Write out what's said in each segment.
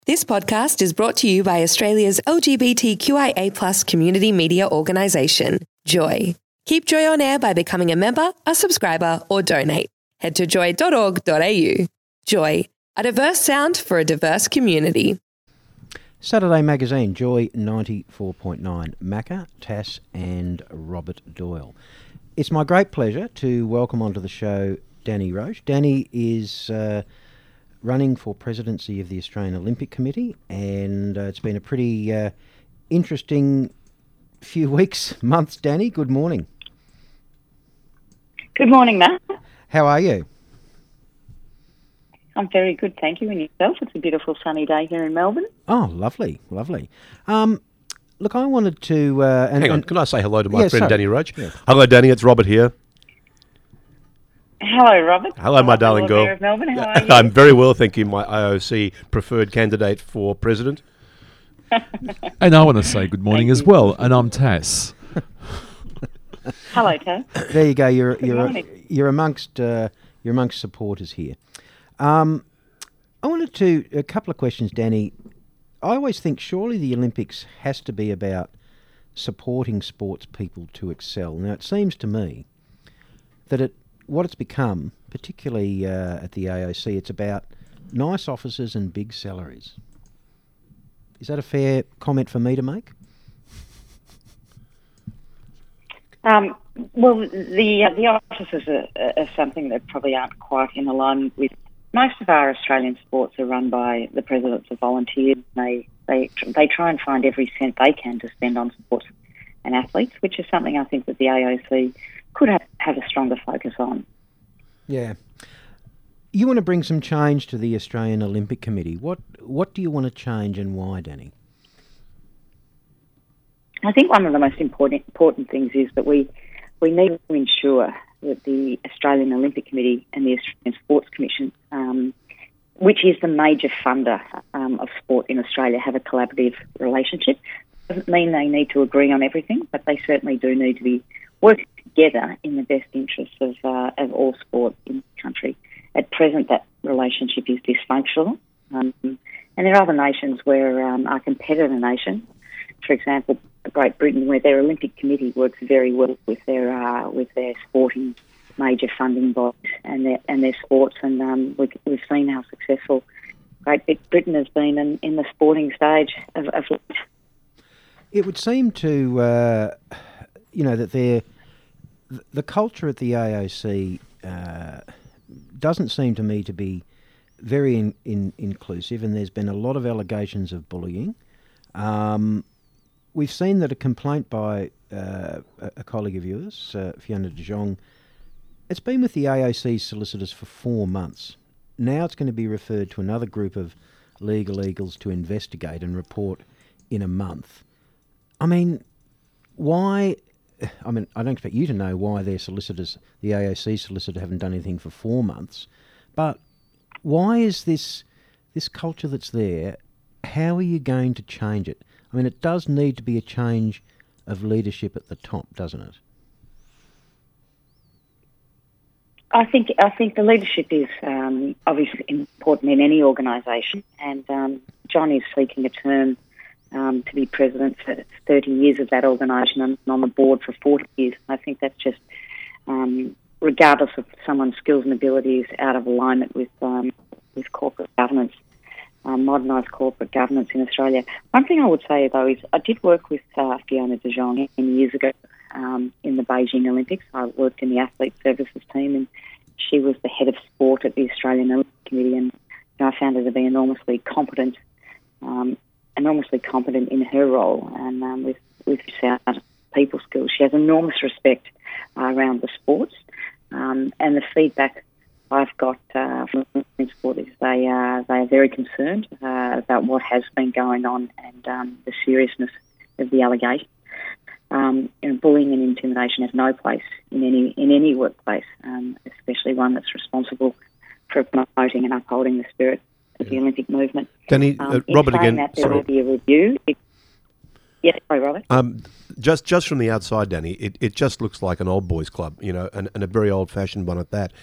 This podcast is brought to you by Australia's LGBTQIA+ community media organisation, Joy. Keep Joy on air by becoming a member, a subscriber, or donate. Head to joy.org.au. Joy, a diverse sound for a diverse community. Saturday Magazine, Joy 94.9, Macca, Tass and Robert Doyle. It's my great pleasure to welcome onto the show Danny Roche. Danny is running for presidency of the Australian Olympic Committee, and it's been a pretty interesting few weeks, months. Danny, good morning. Good morning, Matt. How are you? I'm very good, thank you. And yourself? It's a beautiful sunny day here in Melbourne. Oh, lovely, lovely. Look, I wanted to... Hang on, can I say hello to my friend sorry. Danny Roche? Yeah. Hello, Danny, it's Robert here. Hello, Robert. Hello, my darling girl. Mayor of Melbourne. How are you? I'm very well, thank you, my IOC preferred candidate for president. And I want to say good morning as well, and I'm Tass. Hello, Tass. There you go. morning. You're amongst supporters here. I wanted to a couple of questions, Danny. I always think surely the Olympics has to be about supporting sports people to excel. Now it seems to me that what it's become, particularly at the AOC, it's about nice offices and big salaries. Is that a fair comment for me to make? Well, the offices are something that probably aren't quite in alignment with. Most of our Australian sports are run by the presidents of volunteers. They try and find every cent they can to spend on sports and athletes, which is something I think that the AOC could have a stronger focus on. Yeah. You want to bring some change to the Australian Olympic Committee. What do you want to change and why, Danny? I think one of the most important things is that we need to ensure that the Australian Olympic Committee and the Australian Sports Commission, which is the major funder of sport in Australia, have a collaborative relationship. Doesn't mean they need to agree on everything, but they certainly do need to be working together in the best interests of all sport in the country. At present, that relationship is dysfunctional, and there are other nations where our competitor nation, for example, Great Britain, where their Olympic Committee works very well with their sporting major funding bodies and their sports, and we've seen how successful Great Britain has been in the sporting stage of late. It would seem to, that the culture at the AOC doesn't seem to me to be very inclusive, and there's been a lot of allegations of bullying. We've seen that a complaint by a colleague of yours, Fiona de Jong, it's been with the AOC solicitors for 4 months. Now it's going to be referred to another group of legal eagles to investigate and report in a month. I mean, why... I don't expect you to know why their solicitors, the AOC solicitor, haven't done anything for 4 months, but why is this culture that's there, how are you going to change it? I mean, it does need to be a change of leadership at the top, doesn't it? I think the leadership is obviously important in any organisation, and John is seeking a term to be president for 30 years of that organisation and on the board for 40 years. I think that's just, regardless of someone's skills and abilities, out of alignment with corporate governance. Modernised corporate governance in Australia. One thing I would say, though, is I did work with Fiona de Jong 10 years ago in the Beijing Olympics. I worked in the athlete services team, and she was the head of sport at the Australian Olympic Committee, and I found her to be enormously competent in her role, and with sound people skills. She has enormous respect around the sports, and the feedback I've got from sport is they are very concerned about what has been going on and the seriousness of the allegation. Bullying and intimidation has no place in any workplace, especially one that's responsible for promoting and upholding the spirit of the Olympic movement. Danny, Robert again. There will be a review. Yes, sorry, Robert. Just from the outside, Danny, it just looks like an old boys club, and a very old-fashioned one at that.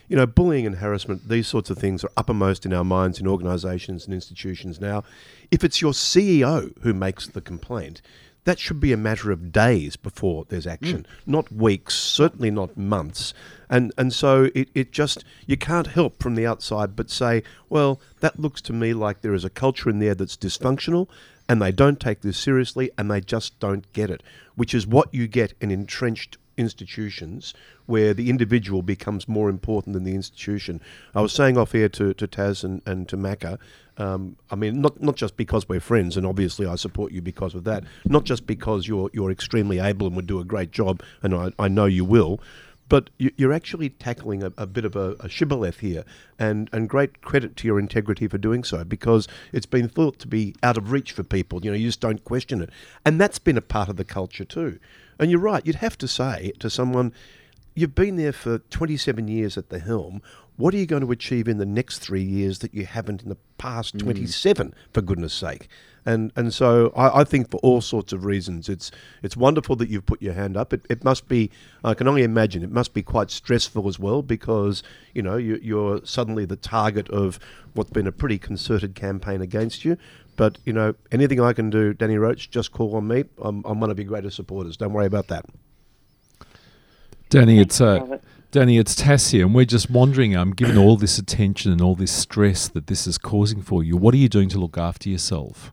you know, bullying and harassment, these sorts of things are uppermost in our minds in organisations and institutions now. If it's your CEO who makes the complaint, that should be a matter of days before there's action, not weeks, certainly not months. And so it just, you can't help from the outside but say, well, that looks to me like there is a culture in there that's dysfunctional, and they don't take this seriously, and they just don't get it, which is what you get in entrenched institutions where the individual becomes more important than the institution. I was saying off air to Taz and to Macca, I mean, not just because we're friends, and obviously I support you because of that, not just because you're extremely able and would do a great job, and I know you will, but you're actually tackling a bit of a shibboleth here, and great credit to your integrity for doing so, because it's been thought to be out of reach for people. You know, you just don't question it. And that's been a part of the culture too. And you're right, you'd have to say to someone, you've been there for 27 years at the helm, what are you going to achieve in the next 3 years that you haven't in the past 27, for goodness sake? And so I think for all sorts of reasons, it's wonderful that you've put your hand up. It must be, I can only imagine, it must be quite stressful as well, because, you know, you're suddenly the target of what's been a pretty concerted campaign against you. But, you know, anything I can do, Danny Roach, just call on me. I'm one of your greatest supporters. Don't worry about that. Danny, it's Tass here, and we're just wondering, given all this attention and all this stress that this is causing for you, what are you doing to look after yourself?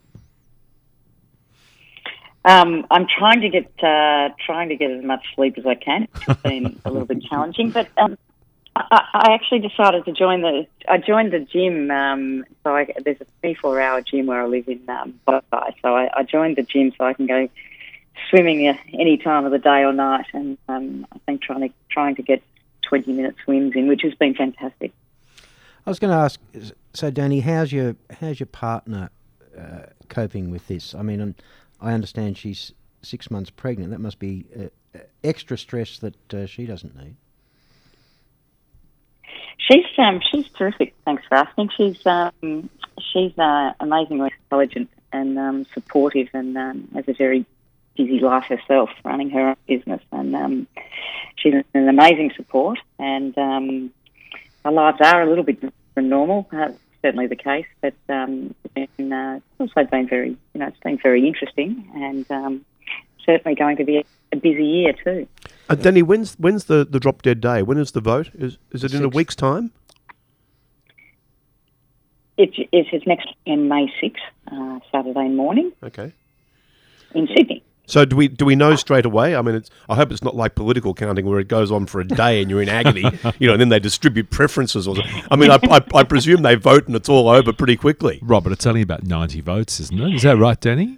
I'm trying to get as much sleep as I can. It's been a little bit challenging, but I actually decided to join the gym. There's a 24-hour gym where I live in Bondi, so I joined the gym so I can go swimming any time of the day or night, and I think trying to get 20-minute swims in, which has been fantastic. I was going to ask, so Danny, how's your partner coping with this? I mean, I understand she's 6 months pregnant. That must be extra stress that she doesn't need. She's terrific. Thanks for asking. She's amazingly intelligent and supportive, and has a very busy life herself, running her own business. And she's an amazing support. And our lives are a little bit different from normal. Certainly the case, but it's also been very, it's been very interesting, and certainly going to be a busy year too. Danny, when's the drop dead day? When is the vote? Is it in a week's time? It's next in May 6th, Saturday morning. Okay. In Sydney. So do we know straight away? I mean, I hope it's not like political counting where it goes on for a day and you're in agony, and then they distribute preferences or something. I mean, I presume they vote and it's all over pretty quickly. Robert, it's only about 90 votes, isn't it? Is that right, Danny?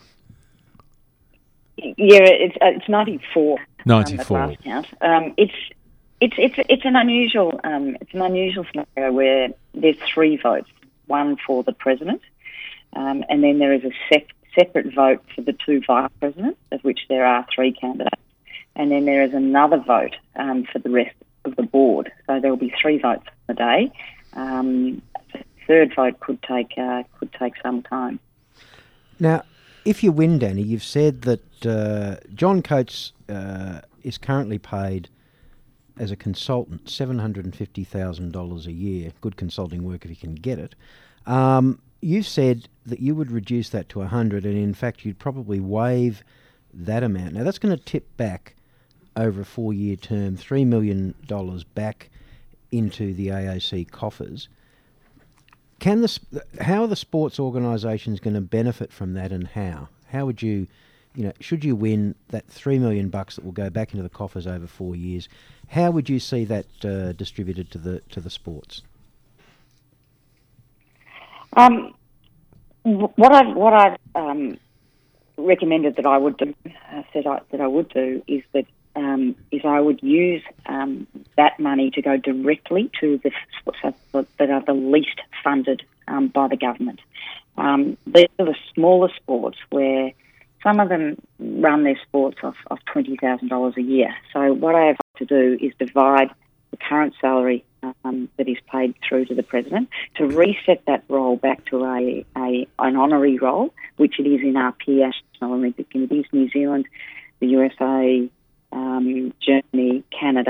Yeah, it's 94. 94. At last count. It's an unusual scenario where there's 3 votes, one for the president, and then there is a separate vote for the 2 vice presidents, of which there are 3 candidates, and then there is another vote for the rest of the board. So there will be 3 votes a day. The third vote could take some time. Now, if you win, Danny, you've said that John Coates is currently paid as a consultant $750,000 a year. Good consulting work if you can get it. You've said that you would reduce that to 100, and in fact you'd probably waive that amount. Now that's going to tip back over a 4-year term $3 million back into the AOC coffers. How are the sports organisations going to benefit from that, and how? How would you, should you win that $3 million that will go back into the coffers over 4 years? How would you see that distributed to the sports? What I've recommended that I would do, is that I would use that money to go directly to the sports that are the least funded by the government. These are the smaller sports where some of them run their sports off $20,000 a year. So what I have to do is divide the current salary that is paid through to the president to reset that role back to an honorary role, which it is in our peer National Olympic Committees, New Zealand, the USA, Germany, Canada,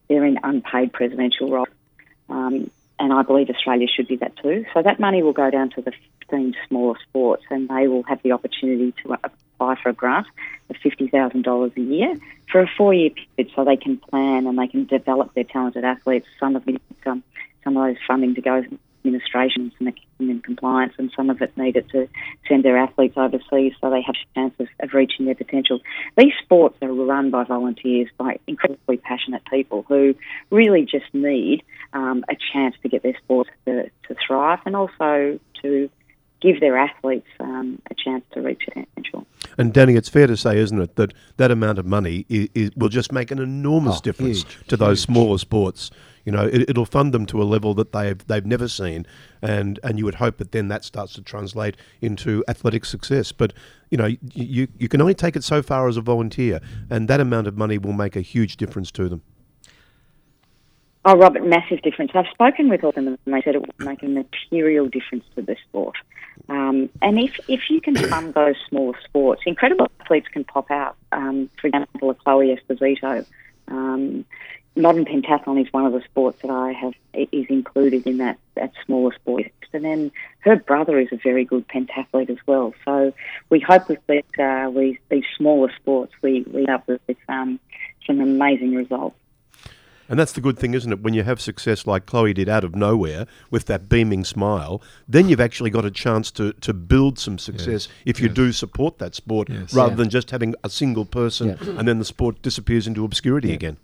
they're in unpaid presidential roles. And I believe Australia should be that too. So that money will go down to the 15 smaller sports, and they will have the opportunity to apply for a grant of $50,000 a year for a 4-year period, so they can plan and they can develop their talented athletes. Some of those funding to go to administration and compliance, and some of it needed to send their athletes overseas so they have a chance of reaching their potential. These sports are run by volunteers, by incredibly passionate people who really just need a chance to get their sports to thrive, and also to give their athletes a chance to reach potential. And Danny, it's fair to say, isn't it, that that amount of money will just make an enormous difference to those smaller sports. You know, it'll fund them to a level that they've never seen, and you would hope that then that starts to translate into athletic success. But you know, you can only take it so far as a volunteer, and that amount of money will make a huge difference to them. Oh, Robert, massive difference. I've spoken with all of them, and they said it will make a material difference to the sport. And if you can fund those smaller sports, incredible athletes can pop out. For example, a Chloe Esposito. Modern pentathlon is one of the sports that is included in that smaller sport. And then her brother is a very good pentathlete as well. So we hope with these smaller sports, we end up with some amazing results. And that's the good thing, isn't it? When you have success like Chloe did out of nowhere with that beaming smile, then you've actually got a chance to build some success if you do support that sport rather than just having a single person and then the sport disappears into obscurity again.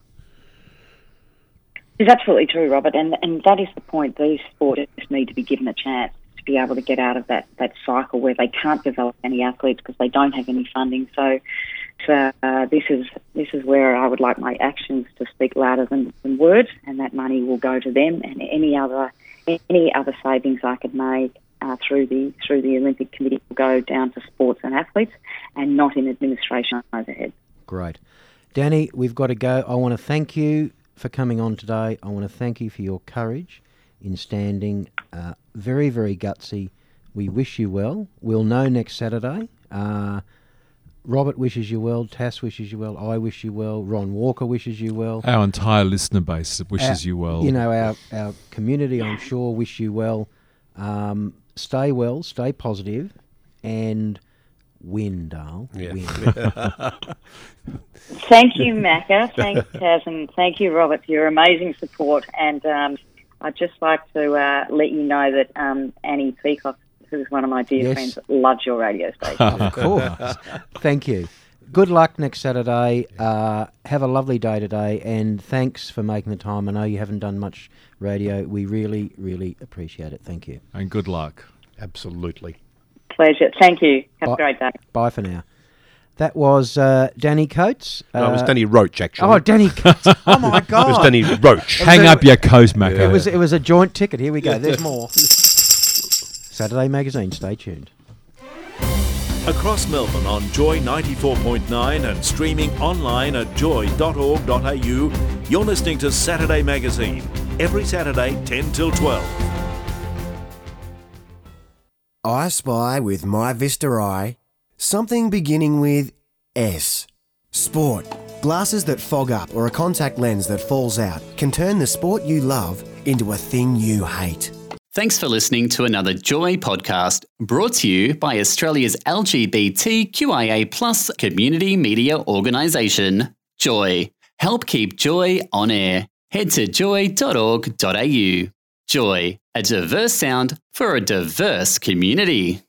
It's absolutely true, Robert, and that is the point. These sports need to be given a chance to be able to get out of that cycle where they can't develop any athletes because they don't have any funding. So this is where I would like my actions to speak louder than words, and that money will go to them, and any other savings I could make through the Olympic Committee will go down to sports and athletes, and not in administration overhead. Great, Danny, we've got to go. I want to thank you for coming on today. I want to thank you for your courage in standing. Very, very gutsy. We wish you well. We'll know next Saturday. Robert wishes you well. Tass wishes you well. I wish you well. Ron Walker wishes you well. Our entire listener base wishes you well. You know, our community, I'm sure, wish you well. Stay well, stay positive, and win, Dale. Yeah. Win. Thank you, Macca. Thanks, Taz, and thank you, Robert, for your amazing support. And I'd just like to let you know that Annie Peacock, who's one of my dear friends, loves your radio station. Of course. Thank you. Good luck next Saturday. Have a lovely day today, and thanks for making the time. I know you haven't done much radio. We really, really appreciate it. Thank you. And good luck. Absolutely. Pleasure. Thank you. Have a great day. Bye for now. That was Danny Coates. No, it was Danny Roach, actually. Oh, Danny Coates. Oh, my God. It was Danny Roach. Hang up your coat, Mac. It was a joint ticket. Here we go. There's more. Saturday Magazine. Stay tuned. Across Melbourne on Joy 94.9 and streaming online at joy.org.au, you're listening to Saturday Magazine. Every Saturday, 10 till 12. I spy with my Vista Eye something beginning with S. Sport. Glasses that fog up or a contact lens that falls out can turn the sport you love into a thing you hate. Thanks for listening to another Joy podcast brought to you by Australia's LGBTQIA+ community media organisation, Joy. Help keep Joy on air. Head to joy.org.au. Joy, a diverse sound for a diverse community.